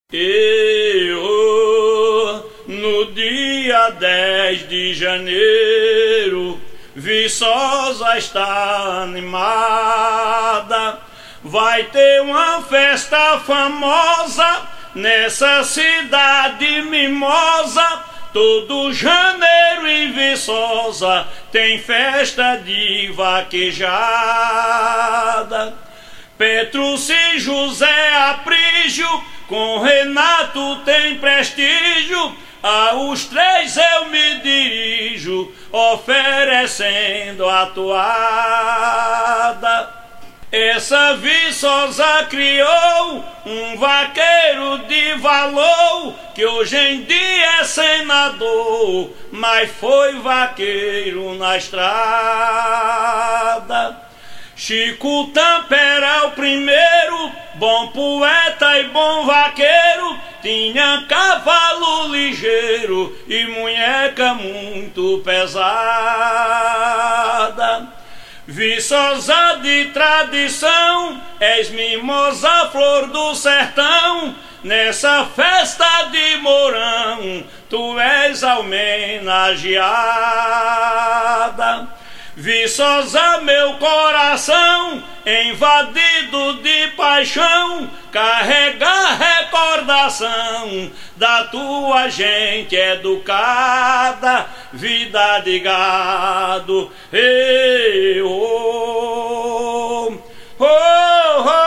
Eu, no dia 10 de janeiro, Viçosa está animada. Vai ter uma festa famosa nessa cidade mimosa. Todo janeiro em Viçosa tem festa de vaquejada. Petrúcio e José Aprígio, com Renato tem prestígio. Aos três eu me dirijo, oferecendo a toada. Essa Viçosa criou um vaqueiro de valor, que hoje em dia é senador, mas foi vaqueiro na estrada. Chico Tampera o primeiro, bom poeta e bom vaqueiro, tinha cavalo ligeiro e munheca muito pesada. Viçosa de tradição, és mimosa flor do sertão, nessa festa de Mourão tu és a homenageada. Viçosa, meu coração, invadido de paixão, carrega recordação da tua gente educada, vida de gado. Ei, oh, oh, oh.